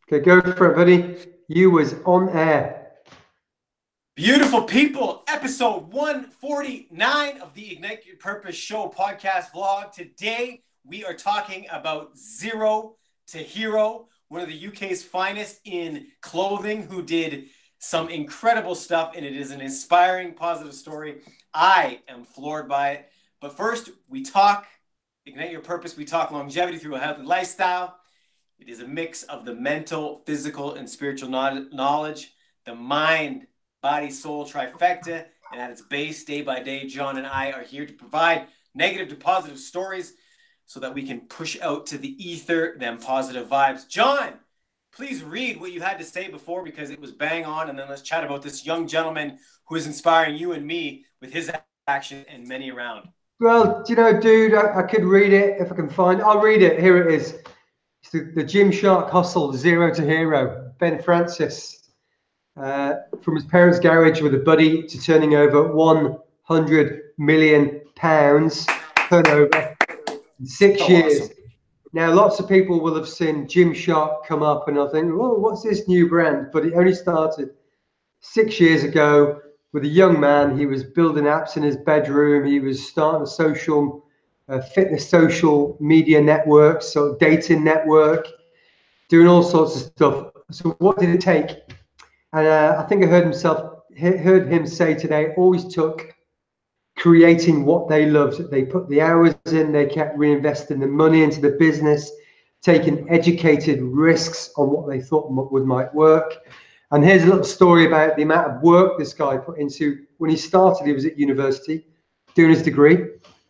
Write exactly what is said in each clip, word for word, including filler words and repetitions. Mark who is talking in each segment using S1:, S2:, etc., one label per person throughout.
S1: Okay, go for it, buddy. You was on air.
S2: Beautiful people, episode one forty-nine of the Ignite Your Purpose Show podcast vlog. Today, we are talking about Zero to Hero, one of the U K's finest in clothing, who did some incredible stuff, and it is an inspiring, positive story. I am floored by it. But first, we talk Ignite Your Purpose. We talk longevity through a healthy lifestyle. It is a mix of the mental, physical, and spiritual knowledge, the mind, body, soul trifecta, and at its base, day by day, John and I are here to provide negative to positive stories so that we can push out to the ether them positive vibes. John, please read what you had to say before because it was bang on, and then let's chat about this young gentleman who is inspiring you and me with his action and many around.
S1: Well, do you know, dude, I, I could read it if I can find. I'll read it. Here it is. It's the, the Gymshark Hustle, Zero to Hero. Ben Francis, uh, from his parents' garage with a buddy to turning over one hundred million pounds turnover in six
S2: So
S1: years.
S2: awesome.
S1: Now, lots of people will have seen Gymshark come up and they'll think, oh, what's this new brand? But it only started six years ago with a young man. He was building apps in his bedroom. He was starting a social uh, fitness social media network, so dating network, doing all sorts of stuff. So what did it take? And uh, I think I heard himself heard him say today, always took creating what they loved. They put the hours in, they kept reinvesting the money into the business, taking educated risks on what they thought would might work. And here's a little story about the amount of work this guy put into. When he started, he was at university doing his degree.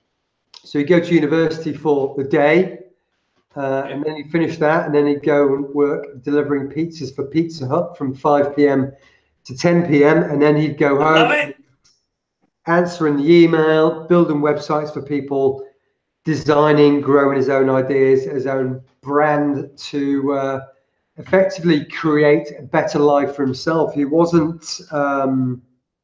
S1: So he'd go to university for the day, uh, and then he'd finish that, and then he'd go and work delivering pizzas for Pizza Hut from five p.m. to ten p.m. And then he'd go home,
S2: Love it.
S1: answering the email, building websites for people, designing, growing his own ideas, his own brand to uh, effectively create a better life for himself. He wasn't um,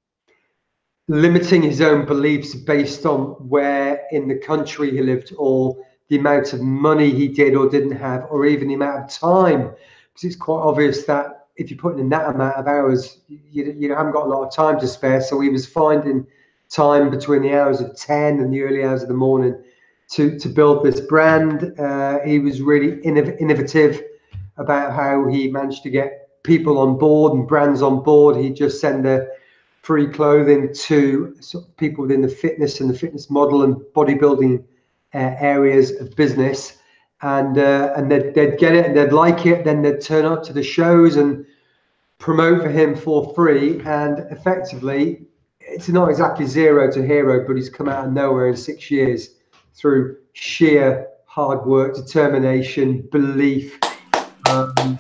S1: limiting his own beliefs based on where in the country he lived or the amount of money he did or didn't have, or even the amount of time. Because it's quite obvious that if you're putting in that amount of hours, you, you haven't got a lot of time to spare. So he was finding time between the hours of ten and the early hours of the morning to, to build this brand. Uh, he was really innov- innovative about how he managed to get people on board and brands on board. He'd just send the free clothing to sort of people within the fitness and the fitness model and bodybuilding uh, areas of business. And uh, and they'd, they'd get it and they'd like it. Then they'd turn up to the shows and promote for him for free. And effectively, it's not exactly zero to hero, but he's come out of nowhere in six years through sheer hard work, determination, belief, um,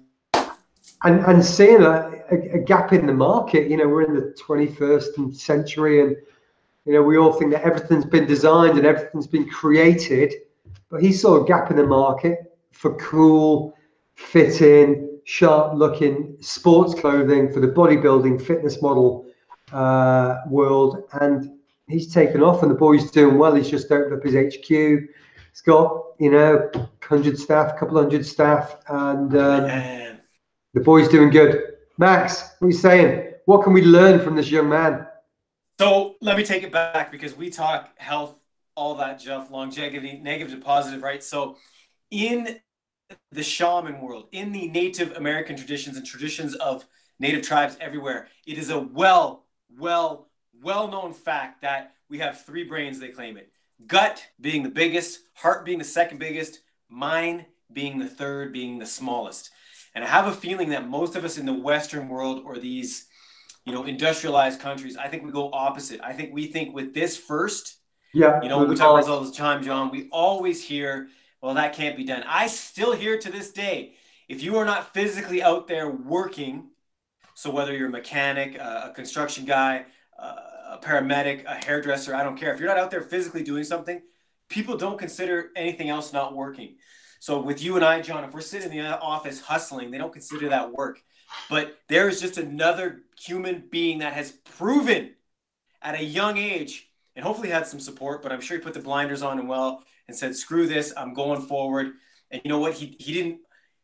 S1: and and seeing a, a, a gap in the market. You know, we're in the twenty-first century, and you know we all think that everything's been designed and everything's been created, but he saw a gap in the market for cool, fitting, sharp-looking sports clothing for the bodybuilding fitness model uh, world, and he's taken off, and the boy's doing well. He's just opened up his H Q. He's got, you know, one hundred staff, a couple hundred staff, and um,
S2: Man.
S1: the boy's doing good. Max, what are you saying? What can we learn from this young man?
S2: So let me take it back because we talk health, all that stuff, longevity, negative to positive, right? So in the shaman world, in the Native American traditions and traditions of Native tribes everywhere, it is a well, well, well-known fact that we have three brains, they claim it. Gut being the biggest, heart being the second biggest, mind being the third, being the smallest. And I have a feeling that most of us in the Western world or these, you know, industrialized countries, I think we go opposite. I think we think with this first,
S1: Yeah,
S2: you know,
S1: with
S2: we
S1: the
S2: talk about this
S1: mind.
S2: all the time, John. We always hear, well, that can't be done. I still hear to this day, if you are not physically out there working, so whether you're a mechanic, a construction guy, a paramedic, a hairdresser, I don't care. If you're not out there physically doing something, people don't consider anything else not working. So with you and I, John, if we're sitting in the office hustling, they don't consider that work. But there is just another human being that has proven at a young age, and hopefully had some support, but I'm sure he put the blinders on and well and said, screw this, I'm going forward. And you know what? He he didn't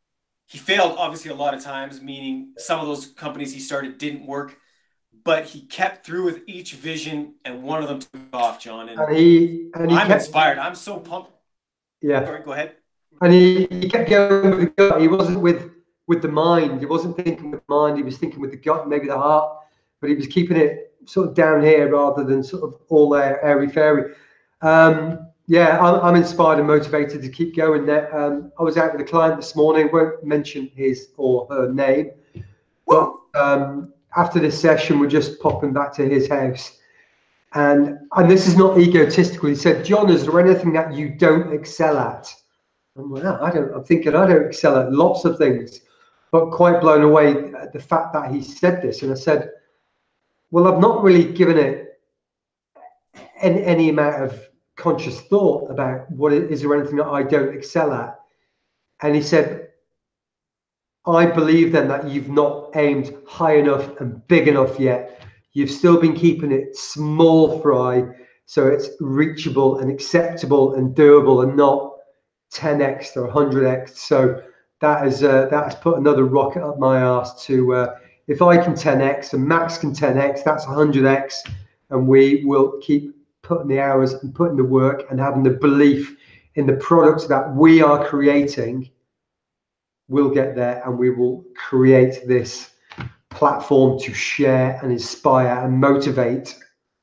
S2: he failed obviously a lot of times, meaning some of those companies he started didn't work, but he kept through with each vision, and one of them took off, John. And,
S1: and he and he
S2: I'm
S1: kept,
S2: inspired. I'm so pumped.
S1: Yeah.
S2: Sorry, go ahead.
S1: And he, he kept going with the gut. He wasn't with with the mind. He wasn't thinking with the mind. He was thinking with the gut, maybe the heart. But he was keeping it sort of down here rather than sort of all there airy fairy. Um, yeah, I'm, I'm inspired and motivated to keep going there. Um, I was out with a client this morning. Won't mention his or her name, but um, after this session, we're just popping back to his house. And and this is not egotistical. He said, "John, is there anything that you don't excel at?" I'm like, "Oh, I don't. I'm thinking I don't excel at lots of things," but quite blown away at the fact that he said this. And I said, "Well, I've not really given it any, any amount of conscious thought about what it, is there anything that I don't excel at?" And he said, "I believe then that you've not aimed high enough and big enough yet. You've still been keeping it small fry, so it's reachable and acceptable and doable, and not ten x or one hundred x. So that is uh, that has put another rocket up my arse to uh, if I can ten x and Max can ten x, that's one hundred x, and we will keep putting the hours and putting the work and having the belief in the products that we are creating. We'll get there, and we will create this platform to share and inspire and motivate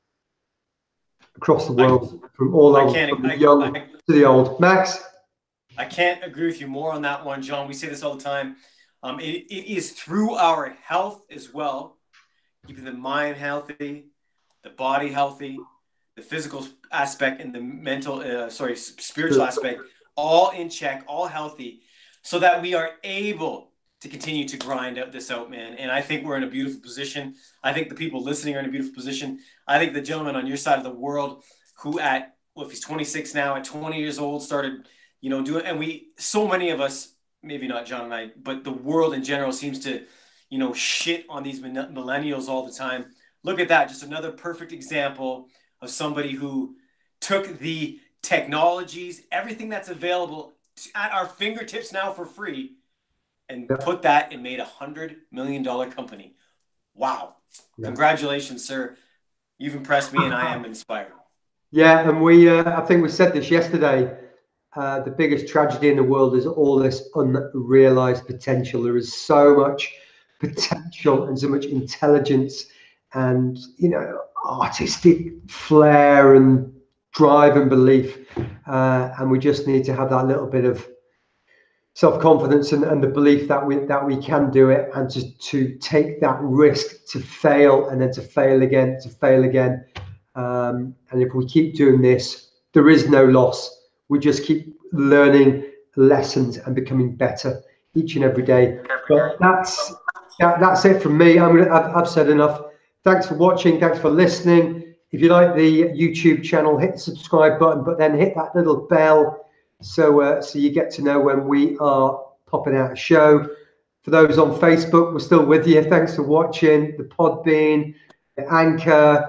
S1: across the world, I, from all levels, from the I, young I, to the old." Max?
S2: I can't agree with you more on that one, John. We say this all the time. Um, it, it is through our health as well, keeping the mind healthy, the body healthy, the physical aspect, and the mental, uh, sorry, spiritual aspect, all in check, all healthy, so that we are able to continue to grind out this out, man. And I think we're in a beautiful position. I think the people listening are in a beautiful position. I think the gentleman on your side of the world who at, well, if he's twenty-six now, at twenty years old, started, you know, doing, and we, so many of us, maybe not John and I, but the world in general seems to, you know, shit on these millennials all the time. Look at that. Just another perfect example of somebody who took the technologies, everything that's available at our fingertips now for free, and yeah. put that and made a hundred million dollar company. Wow. Yeah. Congratulations, sir. You've impressed me, and I am inspired.
S1: Yeah. And we, uh, I think we said this yesterday, uh, the biggest tragedy in the world is all this unrealized potential. There is so much potential and so much intelligence and, you know, artistic flair and drive and belief. Uh, and we just need to have that little bit of self-confidence and, and the belief that we that we can do it, and to to take that risk to fail, and then to fail again, to fail again. Um, and if we keep doing this, there is no loss. We just keep learning lessons and becoming better each and every day. But that's that, that's it from me. I'm gonna, I've, I've said enough. Thanks for watching. Thanks for listening. If you like the YouTube channel, hit the subscribe button, but then hit that little bell so uh, so you get to know when we are popping out a show. For those on Facebook, we're still with you. Thanks for watching. The Podbean, the Anchor,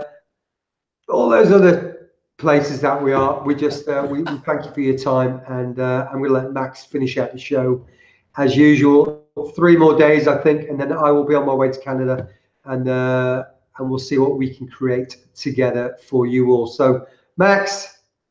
S1: all those other places that we are. We just uh, we, we thank you for your time, and uh, I'm going to let Max finish out the show as usual. Three more days, I think, and then I will be on my way to Canada, and uh, and we'll see what we can create together for you all. So, Max.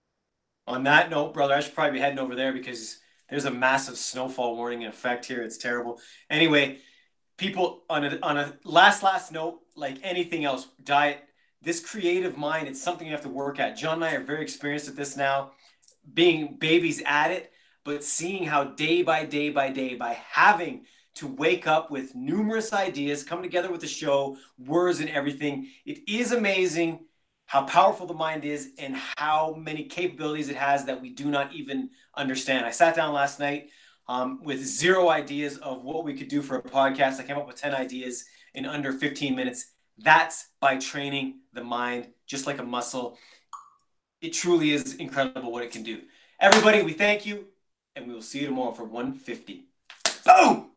S2: On that note, brother, I should probably be heading over there because there's a massive snowfall warning in effect here. It's terrible. Anyway, people, on a, on a last, last note, like anything else, diet, this creative mind, it's something you have to work at. John and I are very experienced at this now, being babies at it, but seeing how day by day by day, by having to wake up with numerous ideas, come together with the show, words and everything, it is amazing how powerful the mind is and how many capabilities it has that we do not even understand. I sat down last night um, with zero ideas of what we could do for a podcast. I came up with ten ideas in under fifteen minutes. That's by training the mind, just like a muscle. It truly is incredible what it can do. Everybody, we thank you, and we will see you tomorrow for one fifty. Boom!